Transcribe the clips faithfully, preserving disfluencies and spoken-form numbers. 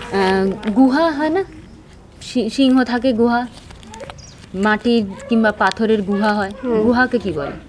গুহা হয় না, সিংহ থাকে গুহা, মাটির কিংবা পাথরের গুহা হয়, গুহাকে কি বলে?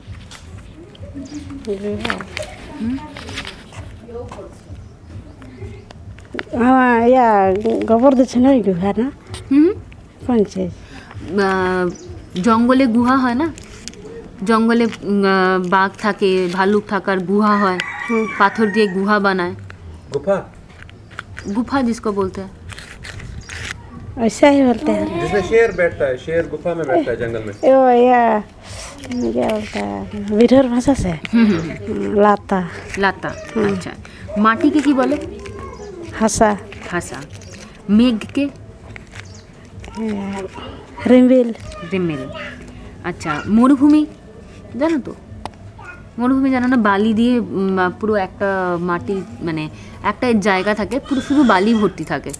হ্যাঁ ইয়া গোবর দিচ্ছে না ওই গুহা না? হুম কোন চেয়ে জঙ্গলে গুহা হয় না, জঙ্গলে বাঘ থাকে, ভালুক থাকার গুহা হয়, পাথর দিয়ে গুহা বানায়, गुफा गुफा जिसको बोलते हैं। ऐसा ही बोलते हैं। जिसमें शेर बैठता है, शेर गुफा में बैठता है जंगल में। ओ या क्या बोलता है विधर भाषा से लाता लाता। अच्छा, माटी के की बोले? हसा हासा। मेघ के? रिम्बिल रिमिल। अच्छा, মরুভূমি জানো তো? মরুভূমি জানো না, বালি দিয়ে পুরো একটা মাটি, মানে একটা জায়গা থাকে পুরো শুধু বালি ভর্তি থাকে।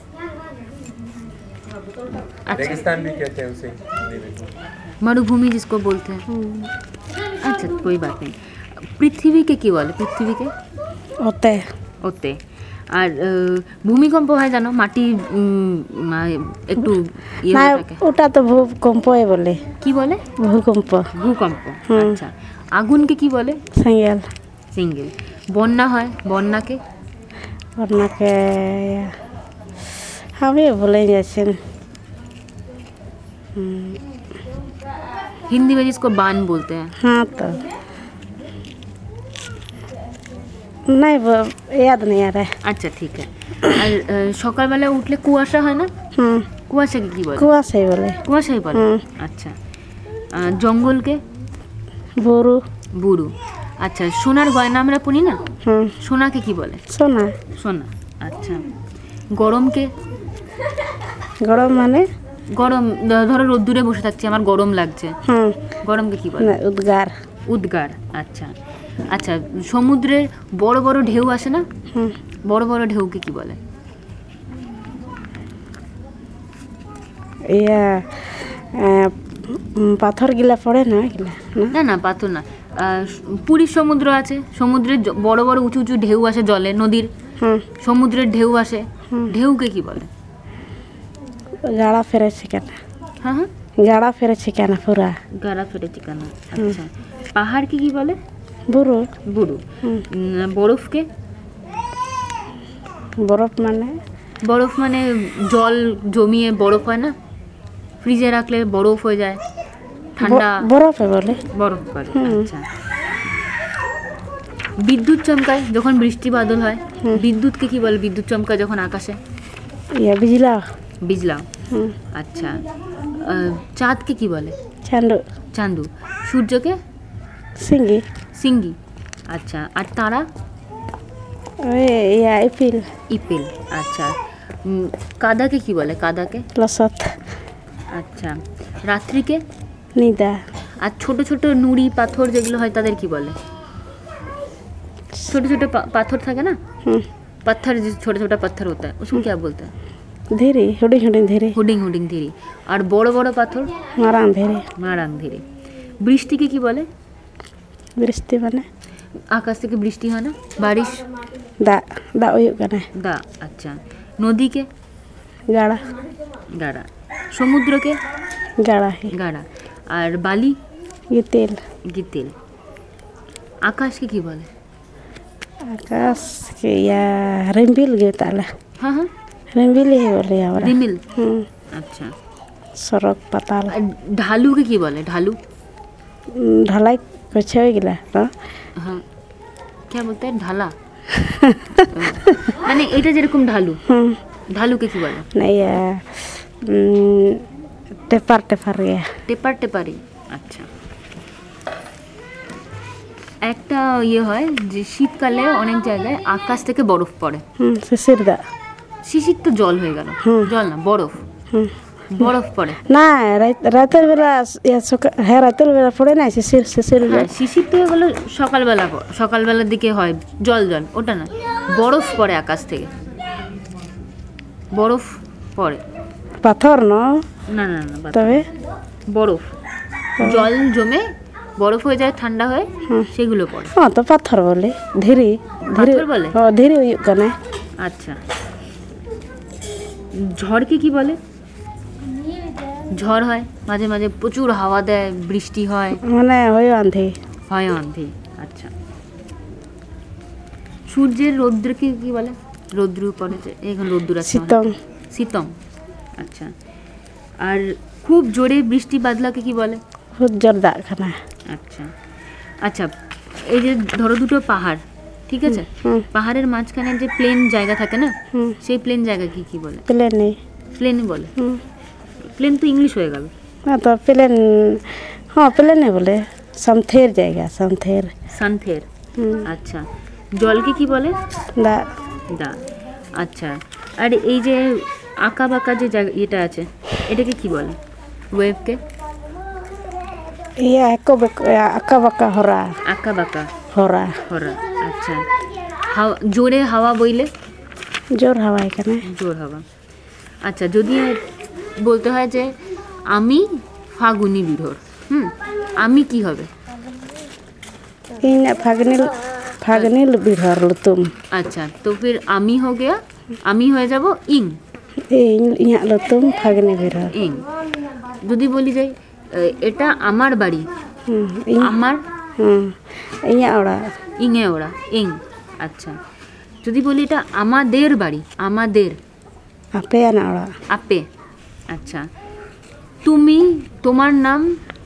रेगिस्तान भी कहते हैं उसे। मरुभूमि जिसको बोलते हैं। अच्छा, कोई बात नहीं। पृथ्वी के কি বলে? পৃথিবীকে ওতে ওতে। আর ভূমিকম্প হয় জানো, মাটি একটু ইয়ে না, হয়ে থাকে, ওটা তো ভূকম্পই বলে। কি বলে? ভূকম্প। ভূকম্প। আচ্ছা, আগুনকে কি বলে? সিঙ্গেল সিঙ্গেল। বন্যা হয়, বন্যাকে? বন্যাকে আমি ভুলে যাচ্ছি। हिंदी में जिसको बान बोलते हैं। हाँ तो नहीं वो याद नहीं आ रहा है। अच्छा ठीक है। আর সকালবেলা উঠলে কুয়াশা হয় না, হুম কুয়াশাকে কি বলে? কুয়াশাই বলে। কুয়াশাই বলে। আচ্ছা, জঙ্গলকে? Bru Bru. আচ্ছা, সোনার গয়না আমরা পরি না, হুম সোনাকে কি বলে? সোনা। সোনা। আচ্ছা, গরমকে? গরম মানে গরম, ধরো রোদ্দুরে বসে থাকছি, আমার গরম লাগছে, হুম গরমকে কি বলে? না উদ্গার। উদ্গার। আচ্ছা আচ্ছা, সমুদ্রের বড় বড় ঢেউ আসে না, হুম বড় বড় ঢেউকে কি বলে? ইয়া পাথর গিলা পড়ে না এগুলা না না, পাথর না। পুরীর সমুদ্র আছে, সমুদ্রে বড় বড় উঁচু উঁচু ঢেউ আসে, জলে, নদীর হুম সমুদ্রের ঢেউ আসে, ঢেউকে কি বলে? গাড়া ফেরেছে কেন? হ্যাঁ হ্যাঁ, গাড়া ফেরেছে কেন পুরা? গাড়া ফেটে ঠিকানা। আচ্ছা, পাহাড়কে কি বলে? বুরু। বুরু। বরফকে? বরফ মানে বরফ মানে জল জমিয়ে বরফ হয় না, ফ্রিজে রাখলে বরফ হয়ে যায়, ঠান্ডা বরফে বলে। বরফ করে। আচ্ছা, বিদ্যুৎ চমকায় যখন বৃষ্টি বাদল হয়, বিদ্যুৎকে কি বলে? বিদ্যুৎ চমকায় যখন আকাশে, ইয়া বিজলা। বিজলা। হুম আচ্ছা, চাঁদকে কি বলে? চান্দু। চান্দু। সূর্যকে? সিঙ্গি। সিঙ্গি। আচ্ছা, আর তারা? ওই ইয়া ইপিল। ইপেল। আচ্ছা, কাদাকে কি বলে? কাদাকে? লসত। আচ্ছা, রাত্রিকে? নিদা। আর ছোট ছোট নুড়ি পাথর যেগুলো হয় তাদের কি বলে? ছোট ছোট পাথর থাকে না, হুম पत्थर, जो छोटे छोटा पत्थर होता है उसको क्या बोलते हैं? ধীরে হুডিং হুডিং ধীরে। হুডিং হুডিং ধীরে। আর বড় বড় পাথর? মারাং ধীরে। মারাং ধীরে। বৃষ্টিকে কি বলে? বৃষ্টি মানে আকাশ থেকে বৃষ্টি হয় না, বারিশ। দা দা হুᱭᱩᱜ ᱠᱟᱱᱟ। দা। আচ্ছা, নদীকে? গাড়া। গাড়া। সমুদ্রকে? গাড়া। গাড়া। আর বালি? গিতেল। গিতেল। আকাশকে কি বলে? আকাশ কে ইয়া রিম্বিল গে তাহলে। হ্যাঁ হ্যাঁ, রিম্বিল হি বলে আমরা। রিমিল। হুম আচ্ছা, সড়ক পাতাল। আর ঢালুকে কি বলে? ঢালু? ঢালাই করছে ওইগুলা না? হ্যাঁ, क्या बोलते हैं? ঢালা। মানে এটা যেরকম ঢালু, হুম ঢালুকে কি বলে? না ইয়া টেপার টেপার ইয়া টেপার টেপারি। আচ্ছা, একটা ইয়ে হয় যে শীতকালে অনেক জায়গায় আকাশ থেকে বরফ পড়ে। হুম শিশির দা। শিশির তো জল হয়ে গেল, জল না, বরফ। বরফ পড়ে না রাতের বেলা, হ্যাঁ রাতের বেলা পড়ে না শিশির। শিশির হ্যাঁ, শিশির তো হলো সকালবেলা, সকালবেলার দিকে হয় জল জল, ওটা না, বরফ পড়ে আকাশ থেকে, বরফ পড়ে। পাথর না? না না না, তবে বরফ, জল জমে বরফ হয়ে যায়, ঠান্ডা হয়ে সেগুলো পড়ে। হ্যাঁ তো পাথর বলে। ধীরে পাথর বলে? ধীরে হুᱭᱩᱜ ᱠᱟᱱᱟ। আচ্ছা, ঝড়কে কি বলে? ঝড় হয় মাঝে মাঝে, প্রচুর হাওয়া দেয়, বৃষ্টি হয়, মানে হয় আন্ধি। হয় অন্ধি। আচ্ছা, সূর্যের রৌদ্রকে কি বলে? রৌদ্র পড়েছে, এখন রৌদ্র আছে। শীতম। শীতম। আচ্ছা, আর খুব জোরে বৃষ্টি বাদলাকে কি বলে? খুব জোর দাগ খানা। আচ্ছা আচ্ছা, এই যে ধরো দুটো পাহাড়, ঠিক আছে, হুম। পাহাড়ের মাঝখানে যে প্লেন জায়গা থাকে না, হুম। সেই প্লেন জায়গাকে কি বলে? প্লেন নেই। প্লেনই বলে। হুম। প্লেন তো ইংলিশ হয়ে গেল। না তো প্লেন, হ্যাঁ প্লেনে বলে। সমথের জায়গা, সমথের। সানথের। হুম। আচ্ছা, জলকে কি বলে? দা। দা। আচ্ছা, আর এই যে আঁকা বাঁকা যে জায়গা এটা আছে, এটাকে কি বলে? ওয়েভকে? ইয়া একা বাকা, আঁকা বাঁকা হরা। আঁকা বাঁকা হরা। হরা। আচ্ছা, হাওয়া জোরে হাওয়া বইলে? জোর হাওয়া এখানে। জোর হাওয়া। আচ্ছা, যদি বলতে হয় যে আমি ফাগুনি বিরোর, হুম, আমি কি হবে? इन फागनिल फागनिल बिरहर लुतुम। আচ্ছা, তো ফির আমি हो गया, আমি হয়ে যাব ইং। इन इया लुतुम फागनि बिरहर। ইং। যদি বলি যাই এ, এটা আমার বাড়ি, হুম। इन আমার হুম। ইয়া ওড়া। ইংয়ে ওরা, ইং। আচ্ছা, যদি বলি এটা আমাদের বাড়ি, আমাদের, আপে না ওড়া। আপে। আচ্ছা, তুমি, তোমার নাম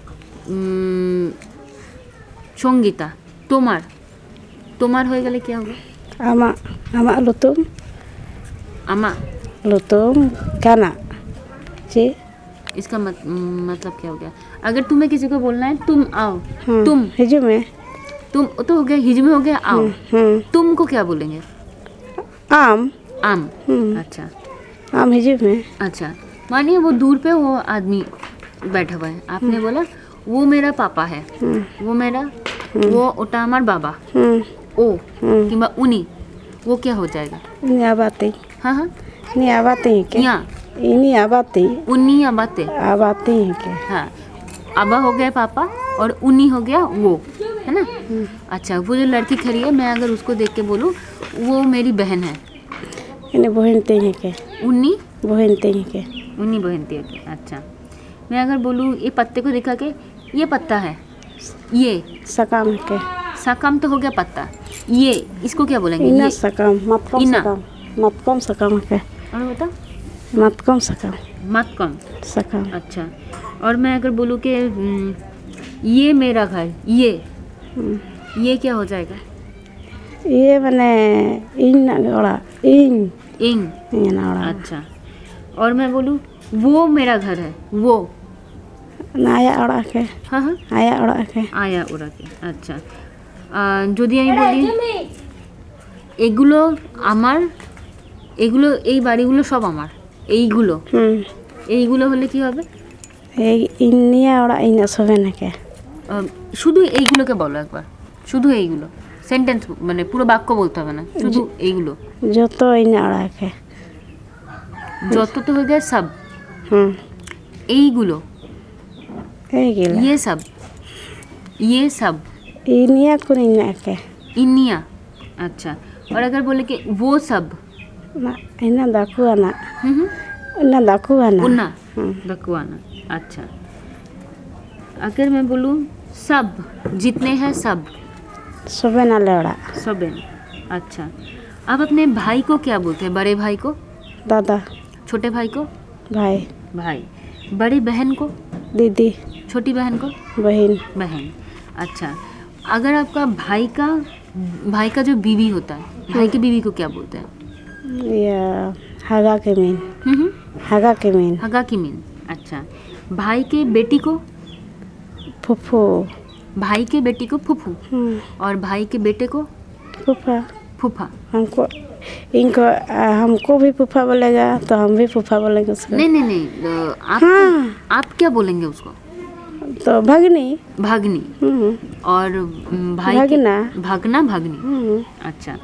উম, সঙ্গীতা, তোমার, তোমার হয়ে গেলে কি হবে? আমা আমা লুতুম। আমা। लुतुम काना जी। इसका मत, मतलब क्या हो गया? अगर तुम्हें किसी को बोलना है तुम आओ, हाँ, तुम हिजू में। तुम तो हो गया, हिज में हो गया आओ, हम्म। तुमको क्या बोलेंगे? आम। आम। हम्म। अच्छा आम हिजू में। अच्छा, मानिए वो दूर पे वो आदमी बैठा हुआ है, आपने बोला वो मेरा पापा है, वो मेरा, वो ওটা আমার বাবা, हम्म। ও কিংবা উনি, वो क्या हो जाएगा? ini abati। हाँ हाँ, ini abati के। या ini abati। उन्नी अबाते। abati के। हाँ, अबा हो गया पापा और उन्नी हो गया वो, है ना? अच्छा, वो जो लड़की खड़ी है, मैं अगर उसको देख के बोलूँ वो मेरी बहन है, ini बहन तीन के। उन्नी, बहन तीन के। उन्नी बहन थी। अच्छा, मैं अगर बोलूँ ये पत्ते को दिखा के ये पत्ता है, ये सकाम के। साकाम तो हो गया पत्ता, ये इसको क्या बोलेंगे? इना ये सकाम मतकम इना। सकाम मतकम सकाम के। और बता, मतकम सकाम मत कम। सकाम। अच्छा, और मैं अगर बोलूँ कि हम्म, ये मेरा घर, ये ये क्या हो जाएगा? ये मैंने इन ओड़ा इन इंग। इन ओड़ा। अच्छा, और मैं बोलूँ वो मेरा घर है, वो, आया ओड़ा के। हाँ हाँ, आया ओड़ा के। আয়া ওরাকে। আচ্ছা, আহ, যদি আমি বলি এগুলো আমার, এগুলো এই বাড়িগুলো সব আমার, এইগুলো, हम्म। এইগুলো হলে কি হবে? এই ইনিয়া ওড়া ইনা সবে না কে। আহ, শুধু এইগুলোকে বলো একবার, শুধু এইগুলো, সেন্টেন্স মানে পুরো বাক্য বলতে হবে না, শুধু এইগুলো। যত ইনা ওড়া কে। যত তো হয়ে গেছে সব, হুম। এইগুলো, এইগুলা। ये सब, ये सब, ইনিয়া কোন ইনা কে। इनिया। अच्छा, और अगर बोले कि वो सब, না ইনা দাকুয়া না। हम्म हम्म, ইনা দাকুয়া না। उन्ना, हम्म। दकुआना। अच्छा, अगर मैं बोलूँ सब, जितने हैं सब, সবে না লেওড়া। सबेन। अच्छा, आप अपने भाई को क्या बोलते हैं? बड़े भाई को, দাদা। छोटे भाई को, ভাই। भाई, बड़ी बहन को, दीदी। छोटी बहन को, बहन। बहन। अच्छा, अगर आपका भाई का, भाई का जो बीवी होता है, भाई की बीवी को क्या बोलते हैं? या हागा के मीन। हम्म हम्म, हागा के मीन। हगा की मीन। अच्छा, भाई के बेटी को, फुफू। भाई के बेटी को फूफू, हम्म। और भाई के बेटे को फूफा। फूफा। हमको इनको आ, हमको भी फूफा बोलेगा तो हम भी फूफा बोलेंगे उसको। नहीं नहीं नहीं, अ, आप हाँ। आप क्या बोलेंगे उसको? तो भगनी। भागनी। हम्म। और उम, भाई की- भागना। भागना, भागनी। हम्म। अच्छा,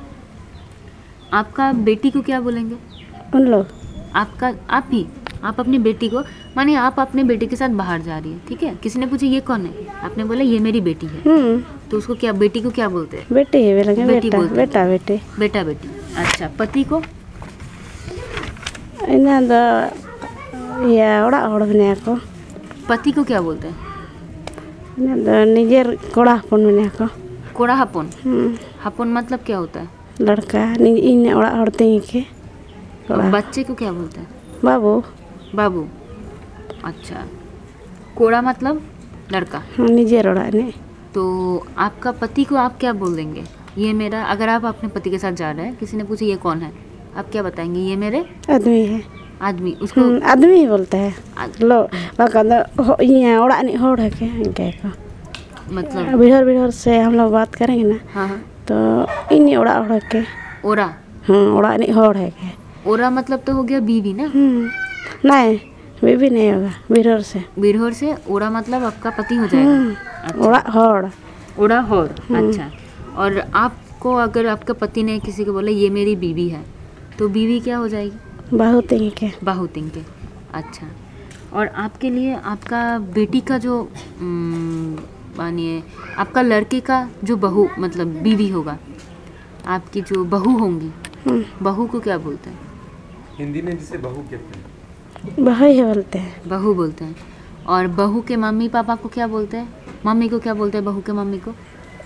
आपका बेटी को क्या बोलेंगे? उन लोग। आपका, आप ही, आप अपनी बेटी को, माने आप अपने बेटे के साथ बाहर जा रही है, ठीक है, किसी ने पूछा ये कौन है, आपने बोला ये मेरी बेटी है, हम्म। तो उसको क्या, बेटी को क्या बोलते हैं? बेटी है बोलेंगे। बेटी बेटा बोलते हैं। बेटा बेटे। बेटा बेटी। अच्छा, पति को? ina do ya ora hor mene ko पति को क्या बोलते हैं? ina do nijer koda hopon mene ko Koda हपन। hmm हपन मतलब क्या होता है? लड़का नि ina ora hor tingi ke और कोड़ा बच्चे को क्या बोलते हैं? बाबू बाबू। अच्छा, कोड़ा मतलब लड़का। हाँ, निजे रोड़ा ने तो आपका पति को आप क्या बोल देंगे? ये मेरा, अगर आप अपने पति के साथ जा रहे हैं, किसी ने पूछा ये कौन है, आप क्या बताएंगे? ये मेरे आदमी है आदमी। उसको हम्म, आदमी ही बोलते हैं आद- लो बाका दो ये ओड़ा नि होड़ है के इनके को मतलब बिहार बिहार से हम लोग बात करेंगे ना हाँ हाँ, तो इन ओड़ा ओड़ा के ओरा। हाँ ओड़ा नि होड़ है के ओरा मतलब तो हो गया बीवी ना। हम्म नहीं बीबी नहीं होगा बिहार से बिरहोर से ओरा मतलब आपका पति हो जाएगा। हम्म, ओड़ा होड़ ओरा होर। अच्छा, और आपको अगर आपका पति ने किसी को बोला ये मेरी बीवी है, तो बीवी क्या हो जाएगी? बहुत इनके बाहू तिनके। अच्छा, और आपके लिए आपका बेटी का जो उम, मानिए आपका लड़के का जो बहू मतलब बीवी होगा, आपकी जो बहू होंगी, हम्म, बहू को क्या बोलते हैं? हिंदी में जिसे बहू कहते हैं। भाई है बोलते हैं बहू बोलते हैं। और बहू के मम्मी पापा को क्या बोलते हैं? मम्मी को क्या बोलते हैं? बहू के मम्मी को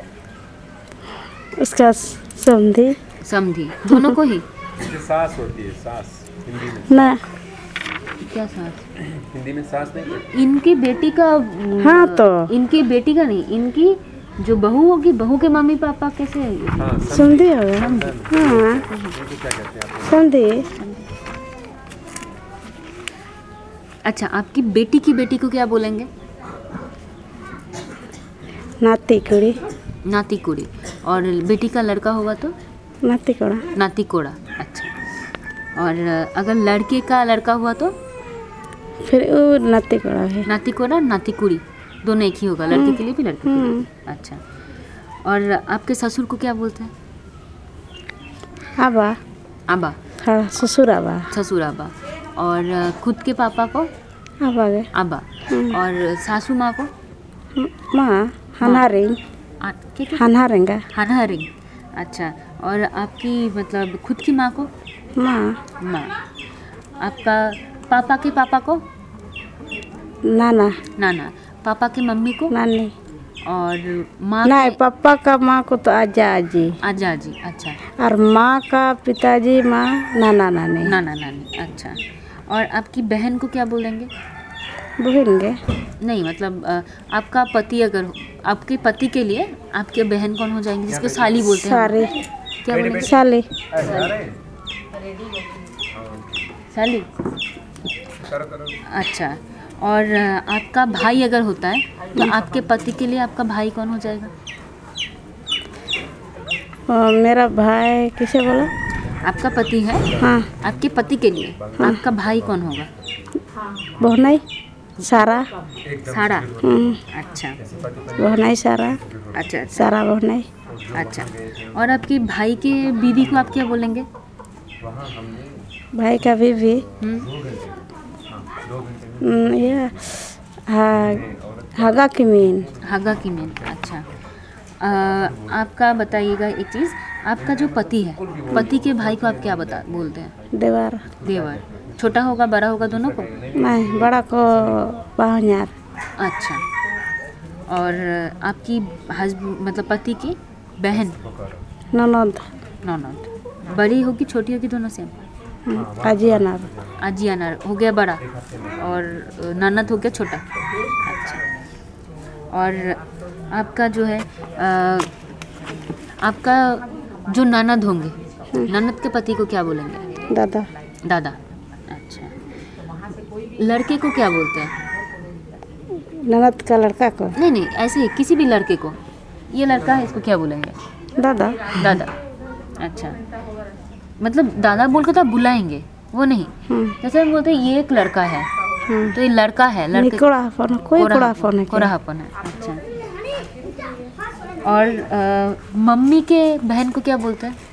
उसका समझी समधी। दोनों को ही? जिसे सास होती है, सास हिंदी में। ना क्या सास? हिंदी में सास नहीं कहते। इनकी बेटी का हाँ तो इनकी बेटी का नहीं, इनकी जो बहू होगी, बहू के मम्मी पापा कैसे? हाँ, समझी होगा हाँ उनको क्या कहते हैं आप? समझी अच्छा, आपकी बेटी की बेटी को क्या बोलेंगे? नाती कुड़ी नाती कुड़ी। और बेटी का लड़का होगा तो नाती कोड़ा नाती कोड़ा। अच्छा, और अगर लड़के का लड़का हुआ तो फिर वो नाती कोड़ा है नाती कोड़ा, नाती कुड़ी, दोनों एक ही होगा, लड़के के लिए भी लड़के के लिए। अच्छा, और आपके ससुर को क्या बोलते हैं? आबा आबा। हाँ ससुर आबा ससुर आबा। और खुद के पापा को आबा गए आबा। और सासू माँ को माँ हनारिंग आ- क्या क्या? हनारेंगा हनहरिंग। अच्छा, और आपकी मतलब खुद की माँ को माँ माँ। आपका पापा के पापा को नाना नाना। पापा के मम्मी को नानी और माँ नहीं के पापा का माँ को तो आजा आजी आजा जी। अच्छा, और माँ का पिताजी माँ नाना नानी नाना नानी। अच्छा, और आपकी बहन को क्या बोलेंगे? बहनगे नहीं मतलब अ, आपका पति अगर हो- आपके पति के लिए आपके बहन कौन हो जाएंगे, जिसको साली बोलते हैं? सारी क्या बोलेंगे? साली साली। अच्छा, और अ, आपका भाई अगर होता है तो आपके पति के लिए आपका भाई कौन हो जाएगा? और मेरा भाई किसे बोला आपका पति है, हाँ आपके पति के लिए आपका भाई कौन होगा? बहनाई सारा सारा। हम्म, अच्छा बहनाई सारा अच्छा अच्छा सारा बहनाई अच्छा। और आपके भाई के बीवी को आप क्या बोलेंगे? भाई का बीवी हम्म, हम्म, ये हा- हागा की मीन हगा की मेन। अच्छा, अ, आपका बताइएगा एक चीज़, आपका जो पति है, पति के भाई को आप क्या बता बोलते हैं? देवर देवर। छोटा होगा बड़ा होगा दोनों को? नहीं बड़ा को बाहर अच्छा, और आपकी हस्ब मतलब पति की बहन ननद ननद बड़ी होगी छोटी होगी दोनों से? अजी अनार आजी अनार हो गया बड़ा और ननद हो गया छोटा। अच्छा, और आपका जो है अ, आपका जो ननद होंगे, ननद के पति को क्या बोलेंगे? दादा दादा। अच्छा, लड़के को क्या बोलते हैं? ननद का लड़का को नहीं नहीं, ऐसे ही किसी भी लड़के को, ये लड़का है इसको क्या बोलेंगे? दादा दादा। अच्छा, मतलब दादा बोल के तो आप बुलाएंगे, वो नहीं। हम्म, जैसे हम बोलते हैं ये एक लड़का है, हम्म। तो ये लड़का है, लड़के निकोड़ा फोन कोई कोड़ा फोन है क्या? कोराहापन है। अच्छा, और अ, मम्मी के बहन को क्या बोलते हैं?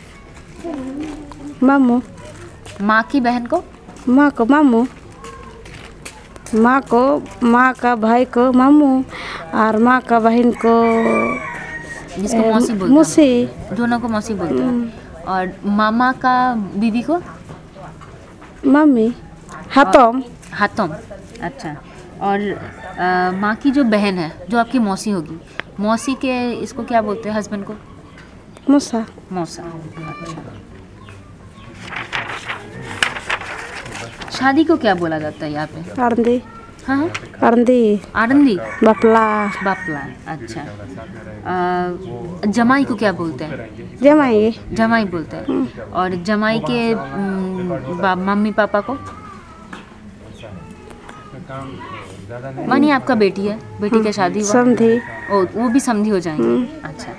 मामू माँ की बहन को? माँ को मामू माँ को माँ का भाई को मामू और माँ का बहन को जिसको ए, मौसी बोलते मौसी हैं, दोनों को मौसी बोलते हैं। और मामा का बीवी को? मम्मी हाथम हाथम। अच्छा। और अ, माँ की जो बहन है, जो आपकी मौसी होगी, मौसी के इसको क्या बोलते हैं हस्बैंड को? मूसा मौसा। अच्छा। शादी को क्या बोला जाता है यहाँ पे? आरंदी हाँ हाँ, आरंदी आरंदी, बापला बापला। अच्छा। अ, जमाई को क्या बोलते हैं? जमाई जमाई बोलते हैं। और जमाई के अम, बा- मम्मी पापा को? मानिए आपका बेटी है, बेटी की शादी हुआ, समधी ओ वो भी समधी हो जाएंगे। अच्छा।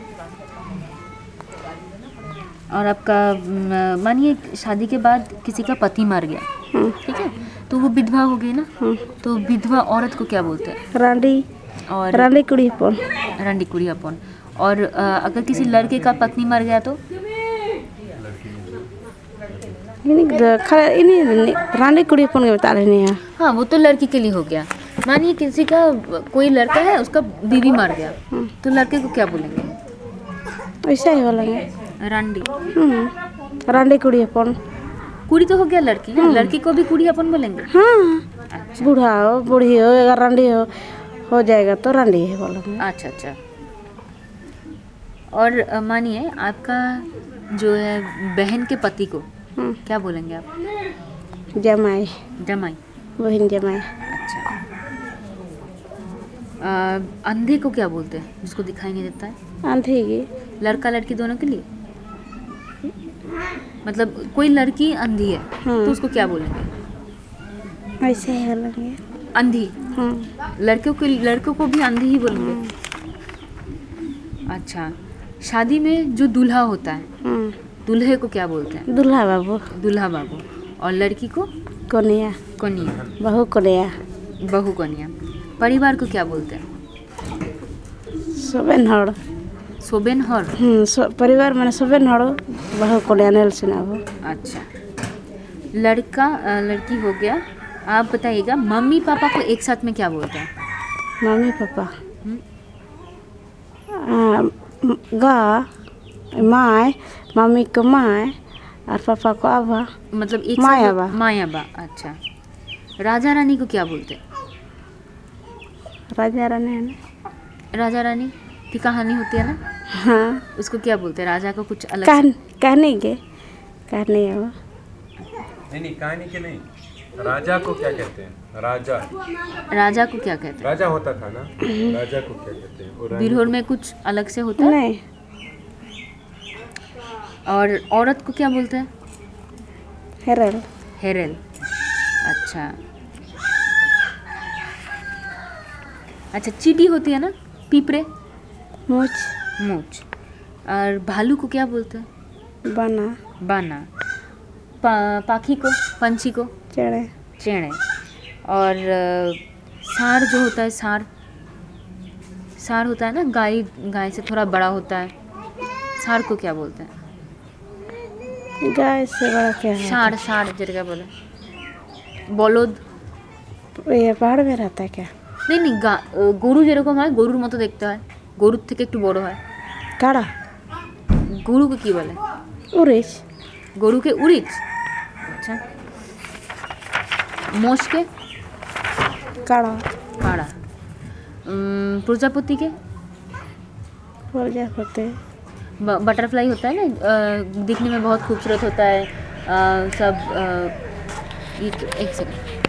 और आपका म, मानिए शादी के बाद किसी का पति मर गया, ठीक है, तो वो विधवा हो गई ना, तो विधवा औरत को क्या बोलते हैं? रांडी और रांडी कुड़ी पन रंडी कुड़ियापन। और अ, अगर किसी लड़के का पत्नी मर गया तो? ini खा ini रांडी कुड़ी पन के बता रहे हैं। हाँ, वो तो लड़की के लिए हो गया। मानिए किसी का कोई लड़का है, उसका बीवी मर गया, तो लड़के को क्या बोलेंगे? ऐसा ही बोलेंगे रंडी। रांडी कुड़ी पन। कुड़ी तो हो गया लड़की, लड़की को भी कुड़ियापन बोलेंगे। हाँ अच्छा बूढ़ा हो बूढ़ी हो अगर रांडी हो हो जाएगा तो रांडी है बोलेंगे। अच्छा। अच्छा। और अ, मानिए आपका जो है बहन के पति को हम्म, क्या बोलेंगे आप? जमाई जमाई। बहन जमाई अच्छा। अ, अंधे को क्या बोलते हैं, जिसको दिखाई नहीं देता है? आंधी की लड़का लड़की दोनों के लिए? मतलब कोई लड़की अंधी है हाँ। तो उसको क्या बोलेंगे? ऐसे ही बोलेंगे। अंधी। हाँ लड़कों के लड़कों को भी अंधी ही बोलेंगे। अच्छा। शादी में जो दूल्हा होता है, हाँ दूल्हे को क्या बोलते हैं? दूल्हा बाबू दूल्हा बाबू। और लड़की को? कन्या कन्या। बहू कन्या बहू कन्या। परिवार को क्या बोलते हैं? सोबेन हड़ सोबेन हर। हम्म, सो- परिवार मैंने सोबेन हड़ बहू कन्या नेल सिनाबो। अच्छा। लड़का अ, लड़की हो गया। आप बताइएगा मम्मी पापा को एक साथ में क्या बोलते हैं? मम्मी पापा हम्म। आ, म- गा माय मम्मी को माय और पापा को आबा। मतलब एक मायाबा। साथ मायाबा। अच्छा। राजा रानी को क्या बोलते हैं? राजा रानी है ना। राजा रानी की कहानी होती है ना, हाँ उसको क्या बोलते हैं? राजा को कुछ अलग कहन कहने के कहने है वो नहीं नहीं कहानी के नहीं, राजा को क्या कहते हैं? राजा राजा को क्या कहते राजा होता था ना, राजा को क्या कहते हैं? और हैं? रानी बिरहोर में कुछ अलग से होता है। नहीं और औरत को क्या बोलते हैं? हेरल हेरेल। अच्छा। अच्छा। चींटी होती है ना, पीपरे, मूछ मूछ। और भालू को क्या बोलते हैं? बना बाना। पा, पाखी को, पंछी को? चढ़े चेणे। और अ, सांड जो होता है, सांड सांड होता है ना, गाय गाय से थोड़ा बड़ा होता है, सांड को क्या बोलते हैं? गाय से बड़ा क्या है? सांड सांड जैसे बोले। বলদ। ये पहाड़ में रहता है क्या? नहीं नहीं, গা- আহ, গরু যেরকম হয়, গরুর মতো দেখতে হয়, গরুর থেকে একটু বড় হয়। काड़ा গরুকে কি বলে? उरिच গরুকে উরিচ। আচ্ছা। মোষকে? काड़ा কাড়া। উম, প্রজাপতিকে? प्रजापति ब- बटरफ्लाई होता है ना, अ, दिखने में बहुत खूबसूरत होता है, अ, सब अ, एक एक सेकंड,